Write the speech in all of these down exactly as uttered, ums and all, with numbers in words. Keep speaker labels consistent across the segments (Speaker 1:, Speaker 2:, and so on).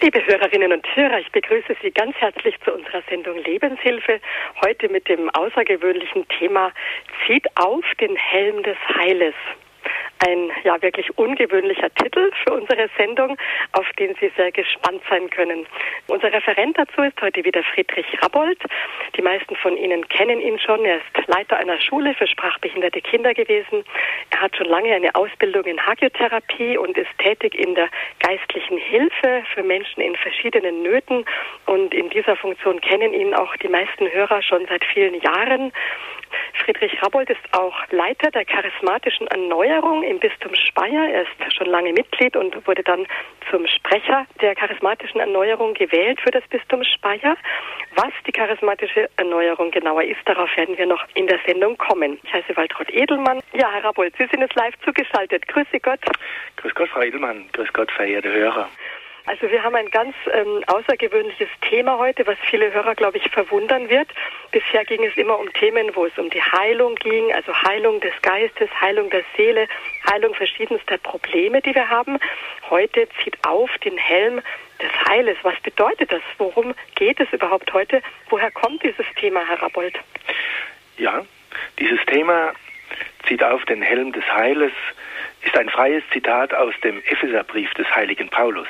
Speaker 1: Liebe Hörerinnen und Hörer, ich begrüße Sie ganz herzlich zu unserer Sendung Lebenshilfe. Heute mit dem außergewöhnlichen Thema Zieht auf den Helm des Heiles. Ein ja wirklich ungewöhnlicher Titel für unsere Sendung, auf den Sie sehr gespannt sein können. Unser Referent dazu ist heute wieder Friedrich Rabbold. Die meisten von Ihnen kennen ihn schon. Er ist Leiter einer Schule für sprachbehinderte Kinder gewesen. Er hat schon lange eine Ausbildung in Hagiotherapie und ist tätig in der geistlichen Hilfe für Menschen in verschiedenen Nöten. Und in dieser Funktion kennen ihn auch die meisten Hörer schon seit vielen Jahren. Friedrich Rabbold ist auch Leiter der charismatischen Erneuerung im Bistum Speyer. Er ist schon lange Mitglied und wurde dann zum Sprecher der charismatischen Erneuerung gewählt für das Bistum Speyer. Was die charismatische Erneuerung genauer ist, darauf werden wir noch in der Sendung kommen. Ich heiße Waltraud Edelmann. Ja, Herr Rabbold, Sie sind jetzt live zugeschaltet. Grüße Gott.
Speaker 2: Grüß Gott, Frau Edelmann. Grüß Gott, verehrte Hörer.
Speaker 1: Also wir haben ein ganz ähm, außergewöhnliches Thema heute, was viele Hörer, glaube ich, verwundern wird. Bisher ging es immer um Themen, wo es um die Heilung ging, also Heilung des Geistes, Heilung der Seele, Heilung verschiedenster Probleme, die wir haben. Heute zieht auf den Helm des Heiles. Was bedeutet das? Worum geht es überhaupt heute? Woher kommt dieses Thema, Herr Rabbold?
Speaker 2: Ja, dieses Thema zieht auf den Helm des Heiles ist ein freies Zitat aus dem Epheserbrief des heiligen Paulus.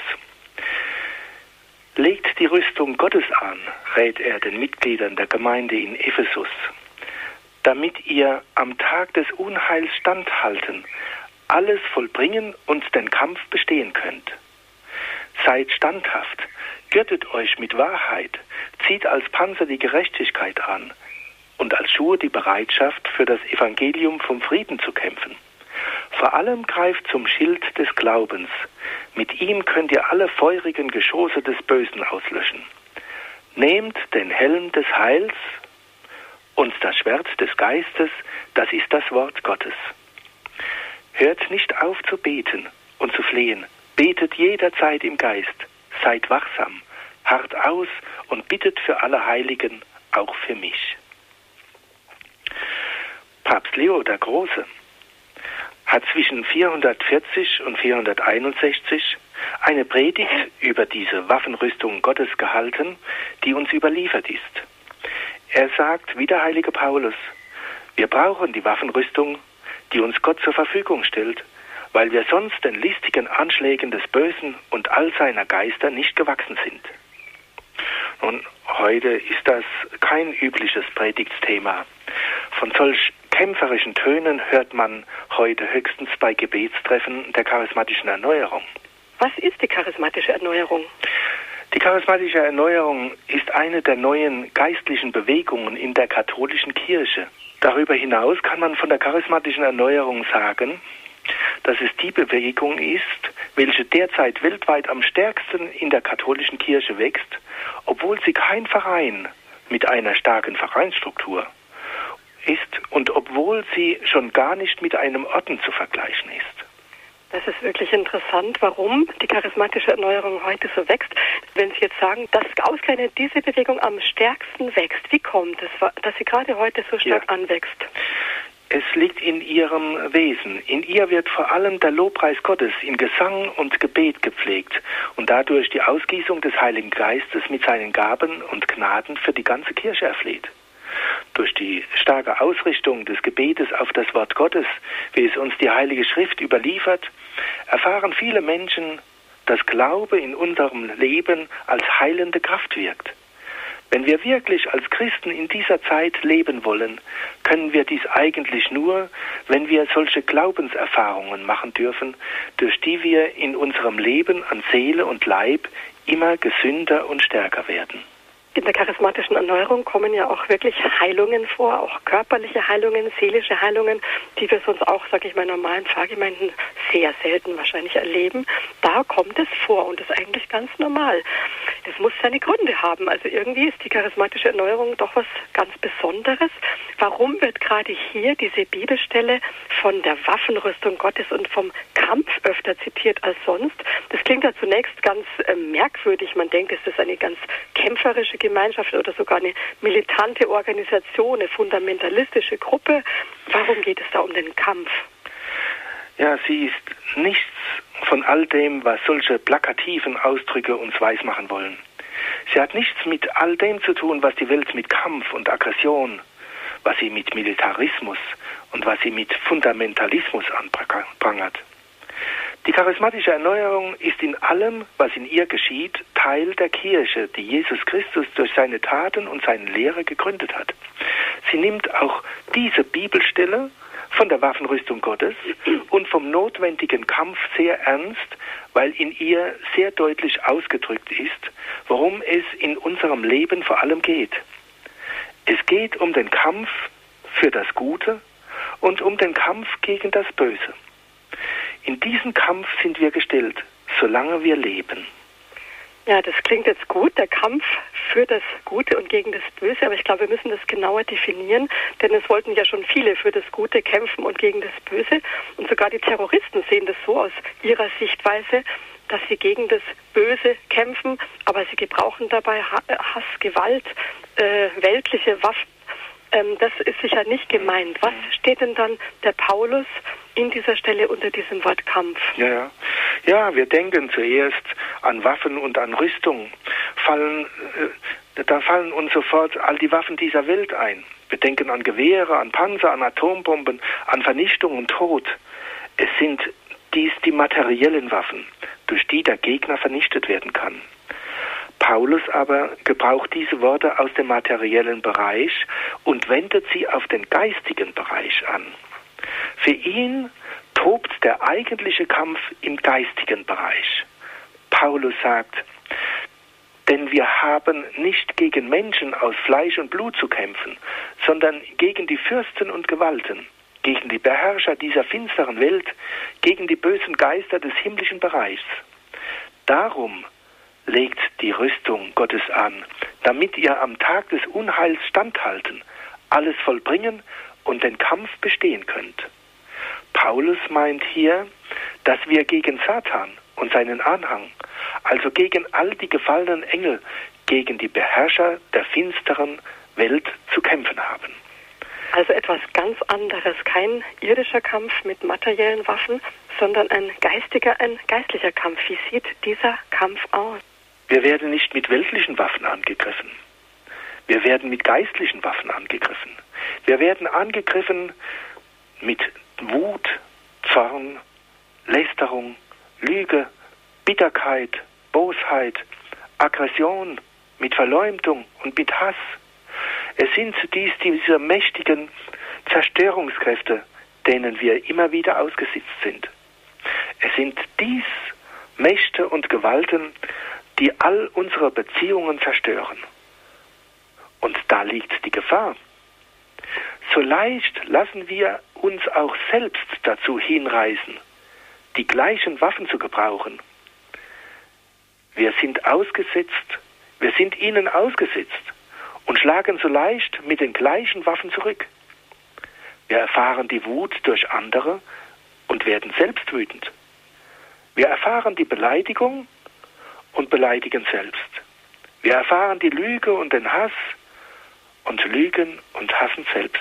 Speaker 2: Legt die Rüstung Gottes an, rät er den Mitgliedern der Gemeinde in Ephesus, damit ihr am Tag des Unheils standhalten, alles vollbringen und den Kampf bestehen könnt. Seid standhaft, gürtet euch mit Wahrheit, zieht als Panzer die Gerechtigkeit an und als Schuhe die Bereitschaft, für das Evangelium vom Frieden zu kämpfen. Vor allem greift zum Schild des Glaubens. Mit ihm könnt ihr alle feurigen Geschosse des Bösen auslöschen. Nehmt den Helm des Heils und das Schwert des Geistes, das ist das Wort Gottes. Hört nicht auf zu beten und zu flehen. Betet jederzeit im Geist. Seid wachsam, harrt aus und bittet für alle Heiligen, auch für mich. Papst Leo der Große hat zwischen vierhundertvierzig und vierhunderteinundsechzig eine Predigt über diese Waffenrüstung Gottes gehalten, die uns überliefert ist. Er sagt, wie der heilige Paulus, wir brauchen die Waffenrüstung, die uns Gott zur Verfügung stellt, weil wir sonst den listigen Anschlägen des Bösen und all seiner Geister nicht gewachsen sind. Nun, heute ist das kein übliches Predigtsthema. Von solch kämpferischen Tönen hört man heute höchstens bei Gebetstreffen der charismatischen Erneuerung.
Speaker 1: Was ist die charismatische Erneuerung?
Speaker 2: Die charismatische Erneuerung ist eine der neuen geistlichen Bewegungen in der katholischen Kirche. Darüber hinaus kann man von der charismatischen Erneuerung sagen, dass es die Bewegung ist, welche derzeit weltweit am stärksten in der katholischen Kirche wächst, obwohl sie kein Verein mit einer starken Vereinsstruktur ist und obwohl sie schon gar nicht mit einem Orden zu vergleichen ist.
Speaker 1: Das ist wirklich interessant, warum die charismatische Erneuerung heute so wächst. Wenn Sie jetzt sagen, dass ausgerechnet diese Bewegung am stärksten wächst, wie kommt es, dass sie gerade heute so stark ja. anwächst?
Speaker 2: Es liegt in ihrem Wesen. In ihr wird vor allem der Lobpreis Gottes in Gesang und Gebet gepflegt und dadurch die Ausgießung des Heiligen Geistes mit seinen Gaben und Gnaden für die ganze Kirche erfleht. Durch die starke Ausrichtung des Gebetes auf das Wort Gottes, wie es uns die Heilige Schrift überliefert, erfahren viele Menschen, dass Glaube in unserem Leben als heilende Kraft wirkt. Wenn wir wirklich als Christen in dieser Zeit leben wollen, können wir dies eigentlich nur, wenn wir solche Glaubenserfahrungen machen dürfen, durch die wir in unserem Leben an Seele und Leib immer gesünder und stärker werden.
Speaker 1: In der charismatischen Erneuerung kommen ja auch wirklich Heilungen vor, auch körperliche Heilungen, seelische Heilungen, die wir sonst auch, sage ich mal, in normalen Pfarrgemeinden sehr selten wahrscheinlich erleben. Da kommt es vor und ist eigentlich ganz normal. Es muss seine Gründe haben. Also irgendwie ist die charismatische Erneuerung doch was ganz Besonderes. Warum wird gerade hier diese Bibelstelle von der Waffenrüstung Gottes und vom Kampf öfter zitiert als sonst? Das klingt ja zunächst ganz äh, merkwürdig. Man denkt, es ist eine ganz kämpferische Gemeinschaft oder sogar eine militante Organisation, eine fundamentalistische Gruppe. Warum geht es da um den Kampf?
Speaker 2: Ja, sie ist nichts von all dem, was solche plakativen Ausdrücke uns weismachen wollen. Sie hat nichts mit all dem zu tun, was die Welt mit Kampf und Aggression, was sie mit Militarismus und was sie mit Fundamentalismus anprangert. Die charismatische Erneuerung ist in allem, was in ihr geschieht, Teil der Kirche, die Jesus Christus durch seine Taten und seine Lehre gegründet hat. Sie nimmt auch diese Bibelstelle von der Waffenrüstung Gottes und vom notwendigen Kampf sehr ernst, weil in ihr sehr deutlich ausgedrückt ist, worum es in unserem Leben vor allem geht. Es geht um den Kampf für das Gute und um den Kampf gegen das Böse. In diesen Kampf sind wir gestellt, solange wir leben.
Speaker 1: Ja, das klingt jetzt gut, der Kampf für das Gute und gegen das Böse, aber ich glaube, wir müssen das genauer definieren, denn es wollten ja schon viele für das Gute kämpfen und gegen das Böse, und sogar die Terroristen sehen das so aus ihrer Sichtweise, dass sie gegen das Böse kämpfen, aber sie gebrauchen dabei Hass, Gewalt, äh, weltliche Waffen. Ähm, das ist sicher nicht gemeint. Was steht denn dann der Paulus in dieser Stelle unter diesem Wort Kampf?
Speaker 2: Ja, ja. Ja, wir denken zuerst an Waffen und an Rüstung. Fallen, äh, da fallen uns sofort all die Waffen dieser Welt ein. Wir denken an Gewehre, an Panzer, an Atombomben, an Vernichtung und Tod. Es sind dies die materiellen Waffen, durch die der Gegner vernichtet werden kann. Paulus aber gebraucht diese Worte aus dem materiellen Bereich und wendet sie auf den geistigen Bereich an. Für ihn tobt der eigentliche Kampf im geistigen Bereich. Paulus sagt, denn wir haben nicht gegen Menschen aus Fleisch und Blut zu kämpfen, sondern gegen die Fürsten und Gewalten, gegen die Beherrscher dieser finsteren Welt, gegen die bösen Geister des himmlischen Bereichs. Darum legt die Rüstung Gottes an, damit ihr am Tag des Unheils standhalten, alles vollbringen und den Kampf bestehen könnt. Paulus meint hier, dass wir gegen Satan und seinen Anhang, also gegen all die gefallenen Engel, gegen die Beherrscher der finsteren Welt zu kämpfen haben.
Speaker 1: Also etwas ganz anderes, kein irdischer Kampf mit materiellen Waffen, sondern ein geistiger, ein geistlicher Kampf. Wie sieht dieser Kampf aus?
Speaker 2: Wir werden nicht mit weltlichen Waffen angegriffen. Wir werden mit geistlichen Waffen angegriffen. Wir werden angegriffen mit Wut, Zorn, Lästerung, Lüge, Bitterkeit, Bosheit, Aggression, mit Verleumdung und mit Hass. Es sind dies diese mächtigen Zerstörungskräfte, denen wir immer wieder ausgesetzt sind. Es sind dies Mächte und Gewalten, die all unsere Beziehungen zerstören. Und da liegt die Gefahr. So leicht lassen wir uns auch selbst dazu hinreißen, die gleichen Waffen zu gebrauchen. Wir sind ausgesetzt, wir sind ihnen ausgesetzt und schlagen so leicht mit den gleichen Waffen zurück. Wir erfahren die Wut durch andere und werden selbst wütend. Wir erfahren die Beleidigung und beleidigen selbst. Wir erfahren die Lüge und den Hass und lügen und hassen selbst.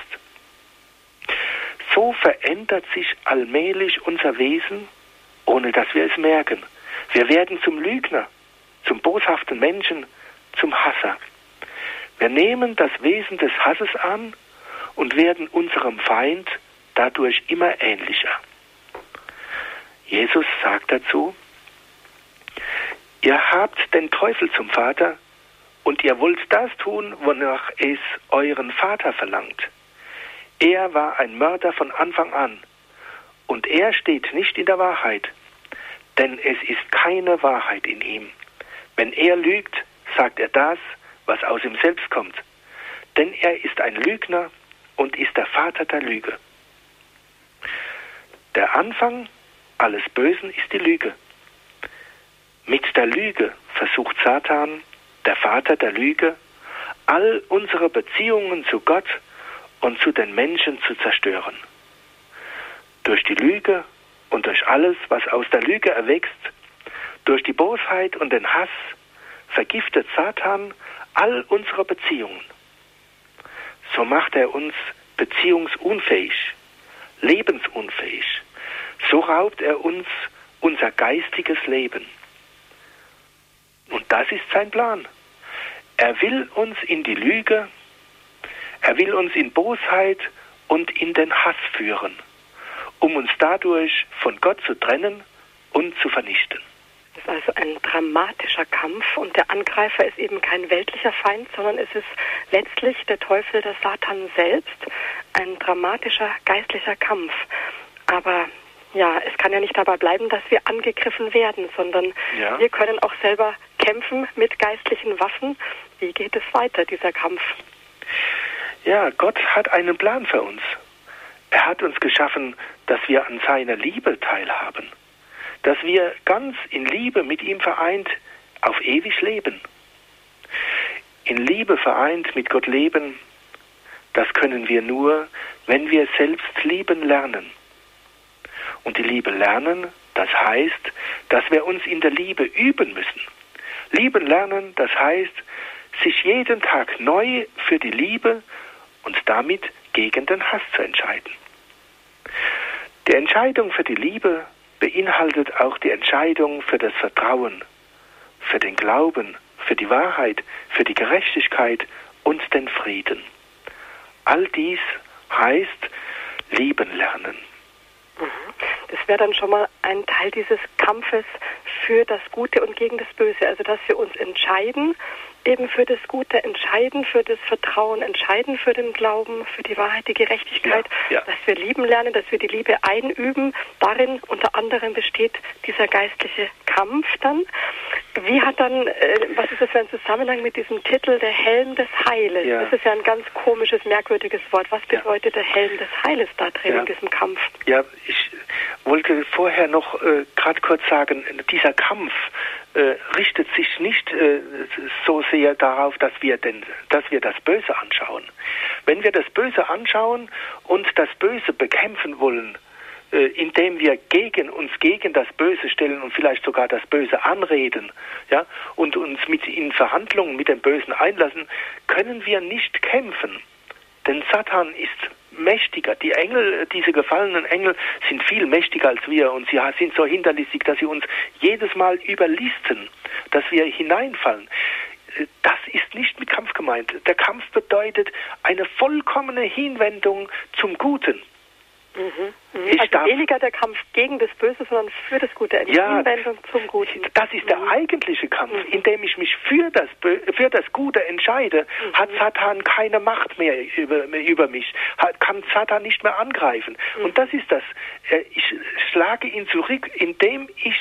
Speaker 2: So verändert sich allmählich unser Wesen, ohne dass wir es merken. Wir werden zum Lügner, zum boshaften Menschen, zum Hasser. Wir nehmen das Wesen des Hasses an und werden unserem Feind dadurch immer ähnlicher. Jesus sagt dazu, ihr habt den Teufel zum Vater und ihr wollt das tun, wonach es euren Vater verlangt. Er war ein Mörder von Anfang an und er steht nicht in der Wahrheit, denn es ist keine Wahrheit in ihm. Wenn er lügt, sagt er das, was aus ihm selbst kommt, denn er ist ein Lügner und ist der Vater der Lüge. Der Anfang alles Bösen ist die Lüge. Mit der Lüge versucht Satan, der Vater der Lüge, all unsere Beziehungen zu Gott und zu den Menschen zu zerstören. Durch die Lüge und durch alles, was aus der Lüge erwächst, durch die Bosheit und den Hass, vergiftet Satan all unsere Beziehungen. So macht er uns beziehungsunfähig, lebensunfähig, so raubt er uns unser geistiges Leben. Und das ist sein Plan. Er will uns in die Lüge, er will uns in Bosheit und in den Hass führen, um uns dadurch von Gott zu trennen und zu vernichten.
Speaker 1: Das ist also ein dramatischer Kampf und der Angreifer ist eben kein weltlicher Feind, sondern es ist letztlich der Teufel, der Satan selbst, ein dramatischer geistlicher Kampf. Aber ja, es kann ja nicht dabei bleiben, dass wir angegriffen werden, sondern ja. wir können auch selber kämpfen mit geistlichen Waffen. Wie geht es weiter, dieser Kampf?
Speaker 2: Ja, Gott hat einen Plan für uns. Er hat uns geschaffen, dass wir an seiner Liebe teilhaben, dass wir ganz in Liebe mit ihm vereint auf ewig leben. In Liebe vereint mit Gott leben, das können wir nur, wenn wir selbst lieben lernen. Und die Liebe lernen, das heißt, dass wir uns in der Liebe üben müssen. Lieben lernen, das heißt, sich jeden Tag neu für die Liebe und damit gegen den Hass zu entscheiden. Die Entscheidung für die Liebe beinhaltet auch die Entscheidung für das Vertrauen, für den Glauben, für die Wahrheit, für die Gerechtigkeit und den Frieden. All dies heißt lieben lernen.
Speaker 1: Das wäre dann schon mal ein Teil dieses Kampfes für das Gute und gegen das Böse. Also, dass wir uns entscheiden, eben für das Gute, entscheiden für das Vertrauen, entscheiden für den Glauben, für die Wahrheit, die Gerechtigkeit, ja, ja. dass wir lieben lernen, dass wir die Liebe einüben. Darin unter anderem besteht dieser geistliche Kampf dann. Wie hat dann, äh, was ist das für ein Zusammenhang mit diesem Titel, der Helm des Heiles? Ja. Das ist ja ein ganz komisches, merkwürdiges Wort. Was bedeutet ja. der Helm des Heiles da drin ja. in diesem Kampf?
Speaker 2: Ja, ich wollte vorher noch äh, gerade kurz sagen, dieser Kampf äh, richtet sich nicht äh, so sehr darauf, dass wir, denn, dass wir das Böse anschauen. Wenn wir das Böse anschauen und das Böse bekämpfen wollen, äh, indem wir gegen uns gegen das Böse stellen und vielleicht sogar das Böse anreden, ja, und uns mit in Verhandlungen mit dem Bösen einlassen, können wir nicht kämpfen. Denn Satan ist mächtiger. Die Engel, diese gefallenen Engel sind viel mächtiger als wir und sie sind so hinterlistig, dass sie uns jedes Mal überlisten, dass wir hineinfallen. Das ist nicht mit Kampf gemeint. Der Kampf bedeutet eine vollkommene Hinwendung zum Guten.
Speaker 1: Mhm, mhm. Also weniger der Kampf gegen das Böse, sondern für das Gute, eine ja, Hinwendung zum Guten.
Speaker 2: Das ist der mhm. eigentliche Kampf, mhm. in dem ich mich für das, für das Gute entscheide, mhm. hat Satan keine Macht mehr über, über mich, hat, kann Satan nicht mehr angreifen. Mhm. Und das ist das, ich schlage ihn zurück, indem ich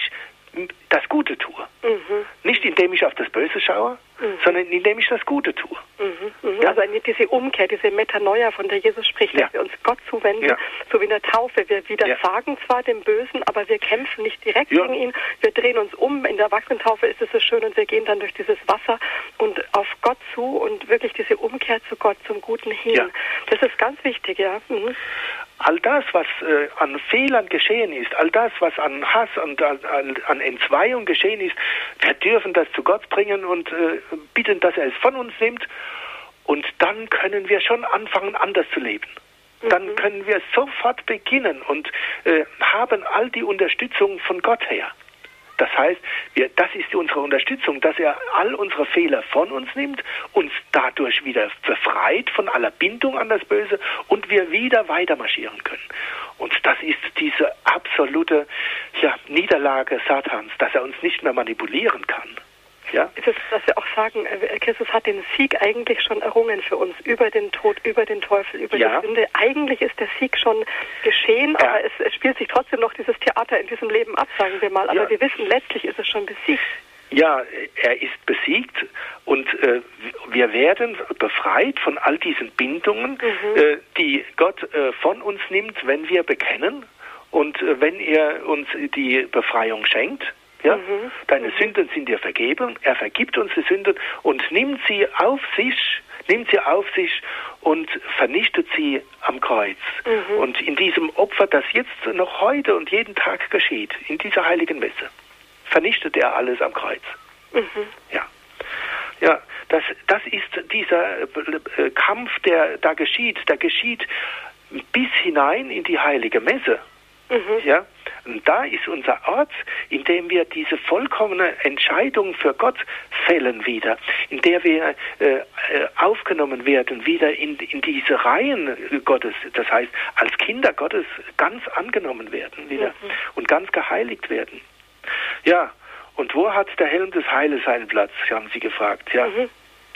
Speaker 2: das Gute tue. Mhm. Nicht indem ich auf das Böse schaue, mhm. sondern indem ich das Gute tue.
Speaker 1: Mhm. Mhm. Ja? Also diese Umkehr, diese Metanoia, von der Jesus spricht, ja. dass wir uns Gott zuwenden, ja. so wie in der Taufe. Wir widersagen ja. zwar dem Bösen, aber wir kämpfen nicht direkt ja. gegen ihn. Wir drehen uns um. In der Erwachsenentaufe ist es so schön und wir gehen dann durch dieses Wasser und auf Gott zu und wirklich diese Umkehr zu Gott, zum Guten hin. Ja. Das ist ganz wichtig, ja. Mhm.
Speaker 2: All das, was äh, an Fehlern geschehen ist, all das, was an Hass und an, an Entzweiung geschehen ist, wir dürfen das zu Gott bringen und äh, bitten, dass er es von uns nimmt. Und dann können wir schon anfangen, anders zu leben. Mhm. Dann können wir sofort beginnen und äh, haben all die Unterstützung von Gott her. Das heißt, wir, das ist unsere Unterstützung, dass er all unsere Fehler von uns nimmt, uns dadurch wieder befreit von aller Bindung an das Böse und wir wieder weiter marschieren können. Und das ist diese absolute ja, Niederlage Satans, dass er uns nicht mehr manipulieren kann. Ja?
Speaker 1: Ist es, dass wir auch sagen, Christus hat den Sieg eigentlich schon errungen für uns, über den Tod, über den Teufel, über ja. die Sünde. Eigentlich ist der Sieg schon geschehen, ja. aber es, es spielt sich trotzdem noch dieses Theater in diesem Leben ab, sagen wir mal. Aber ja. wir wissen, letztlich ist es schon besiegt.
Speaker 2: Ja, er ist besiegt und äh, wir werden befreit von all diesen Bindungen, mhm. äh, die Gott äh, von uns nimmt, wenn wir bekennen und äh, wenn er uns die Befreiung schenkt. Ja? Mhm. Deine mhm. Sünden sind dir vergeben, er vergibt uns die Sünden und nimmt sie auf sich, nimmt sie auf sich und vernichtet sie am Kreuz. Mhm. Und in diesem Opfer, das jetzt noch heute und jeden Tag geschieht, in dieser heiligen Messe, vernichtet er alles am Kreuz. Mhm. Ja. Ja, das, das ist dieser äh, Kampf, der da geschieht, der geschieht bis hinein in die heilige Messe. Mhm. Ja, Und da ist unser Ort, in dem wir diese vollkommene Entscheidung für Gott fällen wieder, in der wir äh, aufgenommen werden wieder in, in diese Reihen Gottes, das heißt als Kinder Gottes ganz angenommen werden wieder mhm. und ganz geheiligt werden. Ja, und wo hat der Helm des Heiles seinen Platz, haben Sie gefragt. Ja. Mhm.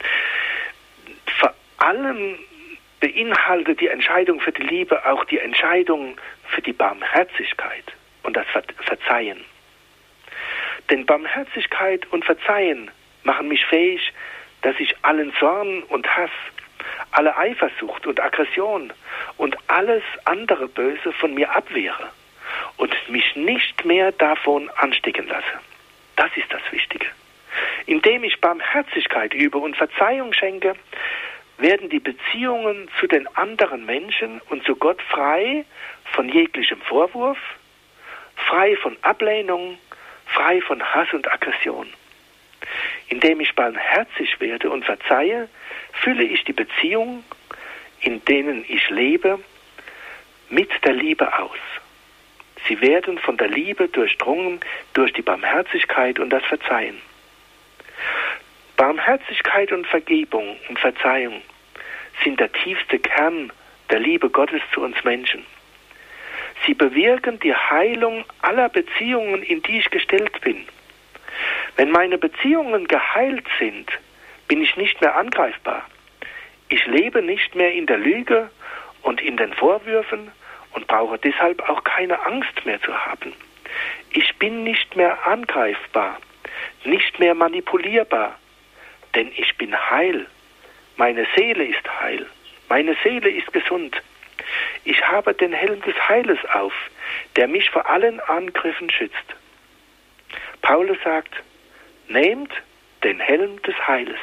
Speaker 2: Vor allem beinhaltet die Entscheidung für die Liebe auch die Entscheidung für die Barmherzigkeit und das Ver- Verzeihen. Denn Barmherzigkeit und Verzeihen machen mich fähig, dass ich allen Zorn und Hass, alle Eifersucht und Aggression und alles andere Böse von mir abwehre und mich nicht mehr davon anstecken lasse. Das ist das Wichtige. Indem ich Barmherzigkeit übe und Verzeihung schenke, werden die Beziehungen zu den anderen Menschen und zu Gott frei von jeglichem Vorwurf, frei von Ablehnung, frei von Hass und Aggression. Indem ich barmherzig werde und verzeihe, fülle ich die Beziehung, in denen ich lebe, mit der Liebe aus. Sie werden von der Liebe durchdrungen durch die Barmherzigkeit und das Verzeihen. Barmherzigkeit und Vergebung und Verzeihung sind der tiefste Kern der Liebe Gottes zu uns Menschen. Sie bewirken die Heilung aller Beziehungen, in die ich gestellt bin. Wenn meine Beziehungen geheilt sind, bin ich nicht mehr angreifbar. Ich lebe nicht mehr in der Lüge und in den Vorwürfen und brauche deshalb auch keine Angst mehr zu haben. Ich bin nicht mehr angreifbar, nicht mehr manipulierbar, denn ich bin heil. Meine Seele ist heil. Meine Seele ist gesund. Ich habe den Helm des Heiles auf, der mich vor allen Angriffen schützt. Paulus sagt, nehmt den Helm des Heiles.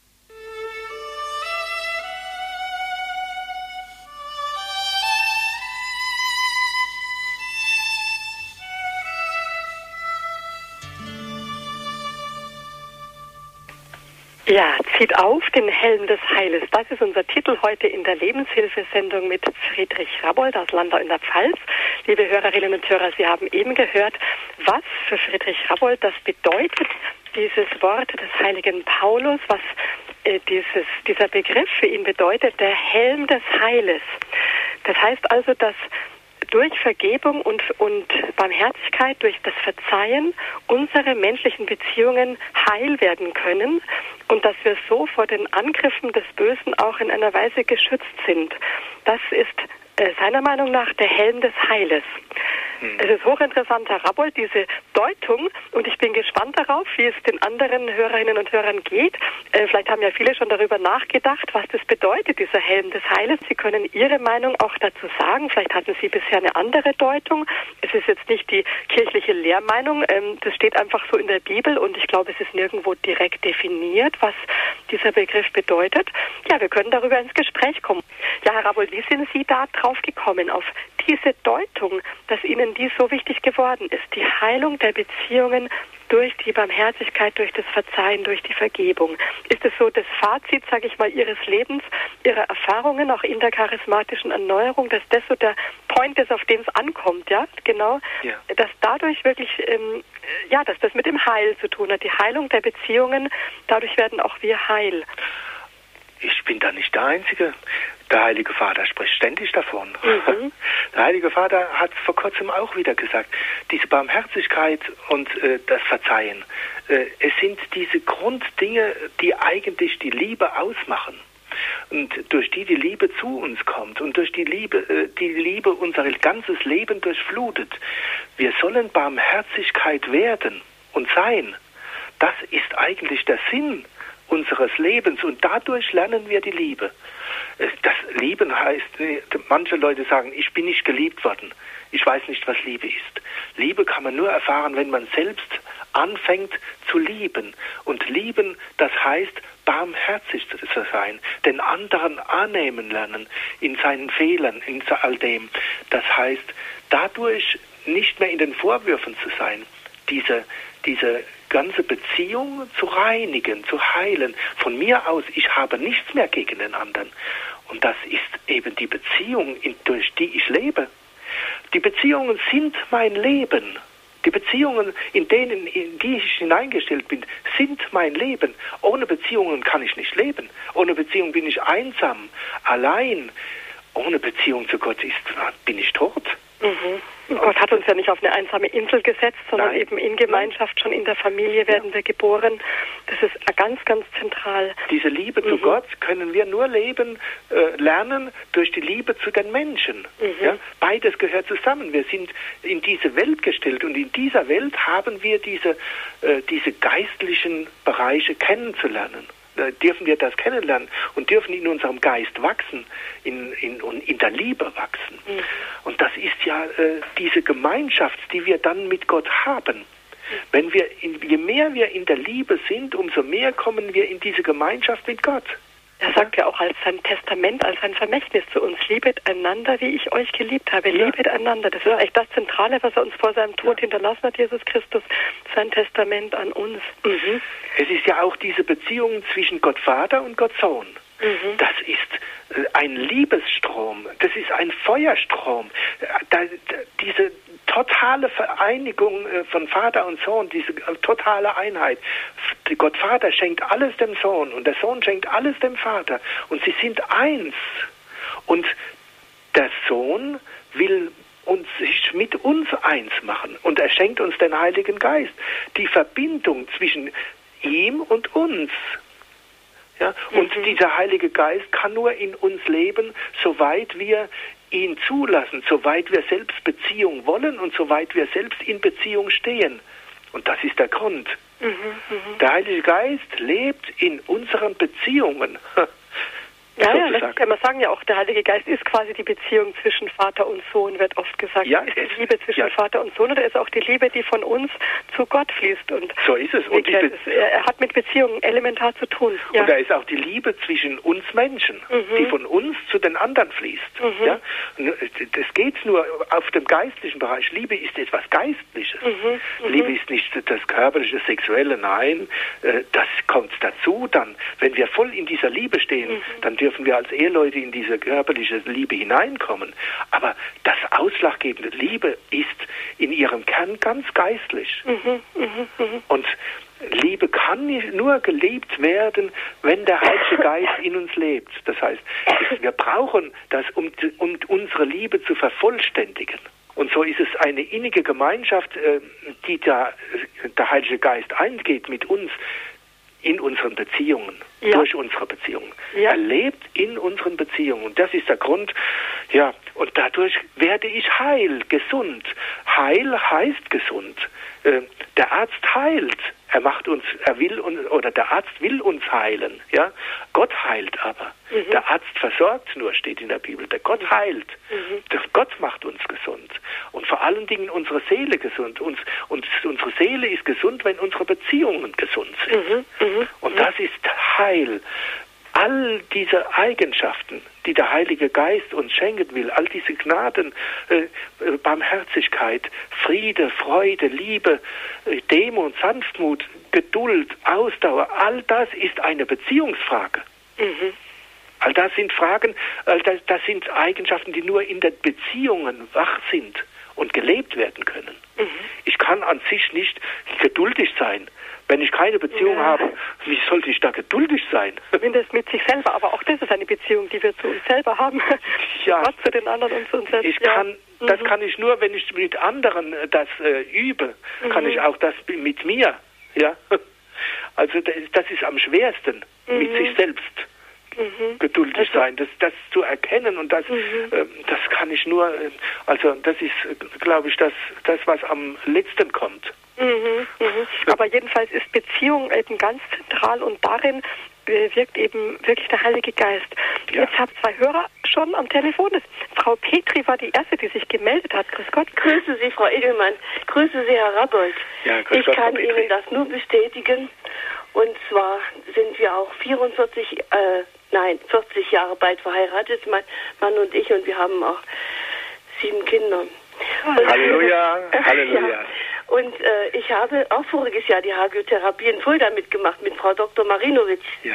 Speaker 1: Ja, zieht auf den Helm des Heiles. Das ist unser Titel heute in der Lebenshilfesendung mit Friedrich Rabold aus Landau in der Pfalz. Liebe Hörerinnen und Hörer, Sie haben eben gehört, was für Friedrich Rabold das bedeutet, dieses Wort des heiligen Paulus, was äh, dieses, dieser Begriff für ihn bedeutet, der Helm des Heiles. Das heißt also, dass durch Vergebung und, und Barmherzigkeit, durch das Verzeihen unsere menschlichen Beziehungen heil werden können und dass wir so vor den Angriffen des Bösen auch in einer Weise geschützt sind. Das ist äh, seiner Meinung nach der Helm des Heiles. Hm. Es ist hochinteressant, Herr Rabold, diese Deutung, und ich bin gespannt darauf, wie es den anderen Hörerinnen und Hörern geht. Äh, vielleicht haben ja viele schon darüber nachgedacht, was das bedeutet, dieser Helm des Heiles. Sie können Ihre Meinung auch dazu sagen. Vielleicht hatten Sie bisher eine andere Deutung. Es ist jetzt nicht die kirchliche Lehrmeinung. Ähm, das steht einfach so in der Bibel und ich glaube, es ist nirgendwo direkt definiert, was dieser Begriff bedeutet. Ja, wir können darüber ins Gespräch kommen. Ja, Herr Rabold, wie sind Sie da drauf gekommen, auf diese Deutung, dass Ihnen die so wichtig geworden ist? Die Heilung der Beziehungen durch die Barmherzigkeit, durch das Verzeihen, durch die Vergebung. Ist es so das Fazit, sage ich mal, Ihres Lebens, Ihrer Erfahrungen, auch in der charismatischen Erneuerung, dass das so der Point ist, auf den es ankommt, ja? Genau. Ja. Dass dadurch wirklich, ähm, ja, dass das mit dem Heil zu tun hat. Die Heilung der Beziehungen, dadurch werden auch wir heil.
Speaker 2: Ich bin da nicht der Einzige. Der Heilige Vater spricht ständig davon. Mhm. Der Heilige Vater hat vor kurzem auch wieder gesagt, diese Barmherzigkeit und äh, das Verzeihen, äh, es sind diese Grunddinge, die eigentlich die Liebe ausmachen. Und durch die die Liebe zu uns kommt und durch die Liebe, äh, die Liebe unser ganzes Leben durchflutet. Wir sollen Barmherzigkeit werden und sein. Das ist eigentlich der Sinn unseres Lebens und dadurch lernen wir die Liebe. Das Lieben heißt, manche Leute sagen, ich bin nicht geliebt worden. Ich weiß nicht, was Liebe ist. Liebe kann man nur erfahren, wenn man selbst anfängt zu lieben. Und lieben, das heißt, barmherzig zu sein, den anderen annehmen lernen in seinen Fehlern, in all dem. Das heißt, dadurch nicht mehr in den Vorwürfen zu sein, diese, diese ganze Beziehung zu reinigen, zu heilen. Von mir aus, ich habe nichts mehr gegen den anderen. Und das ist eben die Beziehung, in, durch die ich lebe. Die Beziehungen sind mein Leben. Die Beziehungen, in denen in die ich hineingestellt bin, sind mein Leben. Ohne Beziehungen kann ich nicht leben. Ohne Beziehung bin ich einsam, allein. Ohne Beziehung zu Gott ist, bin ich tot.
Speaker 1: Mhm. Gott hat uns ja nicht auf eine einsame Insel gesetzt, sondern
Speaker 2: Nein.
Speaker 1: eben in Gemeinschaft, schon in der Familie werden ja. wir geboren. Das ist ganz, ganz zentral.
Speaker 2: Diese Liebe mhm. zu Gott können wir nur leben, äh, lernen durch die Liebe zu den Menschen. Mhm. Ja? Beides gehört zusammen. Wir sind in diese Welt gestellt und in dieser Welt haben wir diese, äh, diese geistlichen Bereiche kennenzulernen. Dürfen wir das kennenlernen und dürfen in unserem Geist wachsen, in, in, in der Liebe wachsen. Mhm. Und das ist ja äh, diese Gemeinschaft, die wir dann mit Gott haben. Mhm. Wenn wir in, je mehr wir in der Liebe sind, umso mehr kommen wir in diese Gemeinschaft mit Gott.
Speaker 1: Er sagt ja auch als sein Testament, als sein Vermächtnis zu uns, liebet einander, wie ich euch geliebt habe. Ja. Liebet einander. Das ist echt das Zentrale, was er uns vor seinem Tod ja. hinterlassen hat, Jesus Christus, sein Testament an uns. Mhm.
Speaker 2: Es ist ja auch diese Beziehung zwischen Gott Vater und Gott Sohn. Mhm. Das ist ein Liebesstrom, das ist ein Feuerstrom. Da, da, diese totale Vereinigung von Vater und Sohn, diese totale Einheit. Gott Vater schenkt alles dem Sohn und der Sohn schenkt alles dem Vater. Und sie sind eins. Und der Sohn will uns sich mit uns eins machen. Und er schenkt uns den Heiligen Geist. Die Verbindung zwischen ihm und uns. Ja? Und mhm. dieser Heilige Geist kann nur in uns leben, soweit wir ihn zulassen, soweit wir selbst Beziehung wollen und soweit wir selbst in Beziehung stehen. Und das ist der Grund. Mhm, mh. Der Heilige Geist lebt in unseren Beziehungen.
Speaker 1: Ja, ja, letztlich kann man sagen, ja auch der Heilige Geist ist quasi die Beziehung zwischen Vater und Sohn, wird oft gesagt.
Speaker 2: Ja,
Speaker 1: ist die
Speaker 2: es,
Speaker 1: Liebe zwischen
Speaker 2: ja.
Speaker 1: Vater und Sohn, oder ist auch die Liebe, die von uns zu Gott fließt. Und
Speaker 2: so ist es. Und die
Speaker 1: es, er hat mit Beziehungen elementar zu tun. Ja.
Speaker 2: Und da ist auch die Liebe zwischen uns Menschen, mhm. die von uns zu den anderen fließt. Mhm. Ja? Das geht nur auf dem geistlichen Bereich. Liebe ist etwas Geistliches. Mhm. Mhm. Liebe ist nicht das körperliche, sexuelle, nein. Das kommt dazu dann. Wenn wir voll in dieser Liebe stehen, mhm. dann dürfen wir als Eheleute in diese körperliche Liebe hineinkommen. Aber das ausschlaggebende Liebe ist in ihrem Kern ganz geistlich. Mhm, mh, mh. Und Liebe kann nur gelebt werden, wenn der Heilige Geist in uns lebt. Das heißt, wir brauchen das, um, um unsere Liebe zu vervollständigen. Und so ist es eine innige Gemeinschaft, die der, der Heilige Geist eingeht mit uns, in unseren Beziehungen, ja. durch unsere Beziehungen. Ja. Er lebt in unseren Beziehungen. Und das ist der Grund, ja, und dadurch werde ich heil, gesund. Heil heißt gesund. Äh, der Arzt heilt. Er macht uns, er will uns, oder der Arzt will uns heilen, ja. Gott heilt aber. Mhm. Der Arzt versorgt nur, steht in der Bibel. Der Gott heilt. Mhm. Der Gott macht uns gesund. Und vor allen Dingen unsere Seele gesund. Uns, uns, unsere Seele ist gesund, wenn unsere Beziehungen gesund sind. Mhm. Mhm. Und das ist Heil. All diese Eigenschaften, die der Heilige Geist uns schenken will, all diese Gnaden, äh, Barmherzigkeit, Friede, Freude, Liebe, äh, Demut, Sanftmut, Geduld, Ausdauer, all das ist eine Beziehungsfrage. Mhm. All das sind Fragen, all das, das sind Eigenschaften, die nur in den Beziehungen wach sind und gelebt werden können. Mhm. Ich kann an sich nicht geduldig sein. Wenn ich keine Beziehung ja. habe, wie sollte ich da geduldig sein?
Speaker 1: Zumindest mit sich selber, aber auch das ist eine Beziehung, die wir zu uns selber haben.
Speaker 2: Ja.
Speaker 1: Gott zu den anderen und zu uns selbst.
Speaker 2: Ich kann, ja. Das mhm. kann ich nur, wenn ich mit anderen das äh, übe, mhm. kann ich auch das mit mir. Ja? Also das, das ist am schwersten, mhm. mit sich selbst. Mhm. geduldig also, sein, das, das zu erkennen und das, mhm. äh, das kann ich nur, äh, also das ist, äh, glaube ich, das, das, was am letzten kommt.
Speaker 1: Mhm, mhm. Aber jedenfalls ist Beziehung eben ganz zentral und darin äh, wirkt eben wirklich der Heilige Geist. Ja. Jetzt habe ich zwei Hörer schon am Telefon. Frau Petri war die Erste, die sich gemeldet hat. Grüß Gott.
Speaker 3: Grüße Sie, Frau Edelmann. Grüße Sie, Herr Rabold.
Speaker 2: Ja, grüß
Speaker 3: ich
Speaker 2: Gott,
Speaker 3: kann
Speaker 2: Frau
Speaker 3: Ihnen das nur bestätigen. Und zwar sind wir auch vierundvierzig, äh, nein, vierzig Jahre bald verheiratet, mein Mann und ich, und wir haben auch sieben Kinder.
Speaker 2: Und, Halleluja, Halleluja.
Speaker 3: Ja, und äh, ich habe auch voriges Jahr die Hagiotherapie in Fulda mitgemacht mit Frau Doktor Marinowitsch.
Speaker 2: Ja.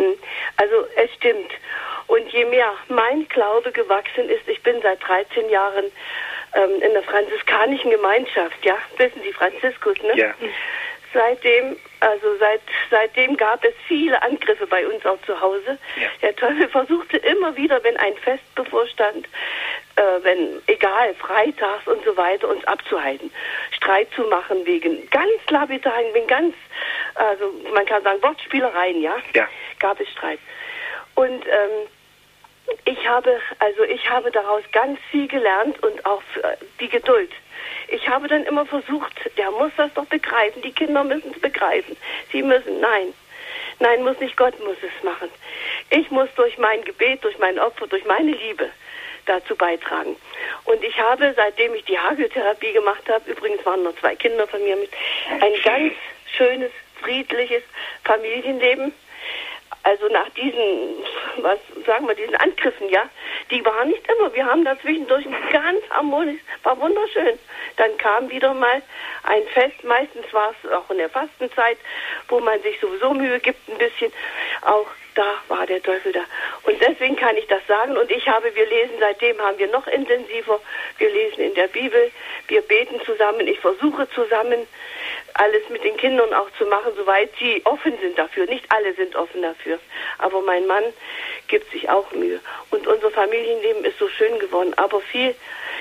Speaker 3: Also es stimmt. Und je mehr mein Glaube gewachsen ist, ich bin seit dreizehn Jahren ähm, in der franziskanischen Gemeinschaft, ja, wissen Sie, Franziskus, ne?
Speaker 2: Ja.
Speaker 3: Seitdem, also seit, seitdem gab es viele Angriffe bei uns auch zu Hause.
Speaker 2: Ja.
Speaker 3: Der Teufel versuchte immer wieder, wenn ein Fest bevorstand, äh, wenn, egal, freitags und so weiter, uns abzuhalten. Streit zu machen wegen ganz lapidaren, wegen ganz, also man kann sagen, Wortspielereien, ja,
Speaker 2: Ja.
Speaker 3: gab es Streit. Und ähm, ich habe, also ich habe daraus ganz viel gelernt und auch die Geduld. Ich habe dann immer versucht, der muss das doch begreifen, die Kinder müssen es begreifen. Sie müssen, nein. Nein, muss nicht, Gott muss es machen. Ich muss durch mein Gebet, durch mein Opfer, durch meine Liebe dazu beitragen. Und ich habe, seitdem ich die Hageltherapie gemacht habe, übrigens waren noch zwei Kinder von mir mit, ein ganz schönes, friedliches Familienleben. Also nach diesen, was sagen wir, diesen Angriffen, ja, die waren nicht immer. Wir haben da zwischendurch ganz harmonisch, war wunderschön. Dann kam wieder mal ein Fest, meistens war es auch in der Fastenzeit, wo man sich sowieso Mühe gibt ein bisschen. Auch da war der Teufel da. Und deswegen kann ich das sagen. Und ich habe, wir lesen, seitdem haben wir noch intensiver, wir lesen in der Bibel, wir beten zusammen, ich versuche zusammen, alles mit den Kindern auch zu machen, soweit sie offen sind dafür. Nicht alle sind offen dafür, aber mein Mann gibt sich auch Mühe. Und unser Familienleben ist so schön geworden, aber viel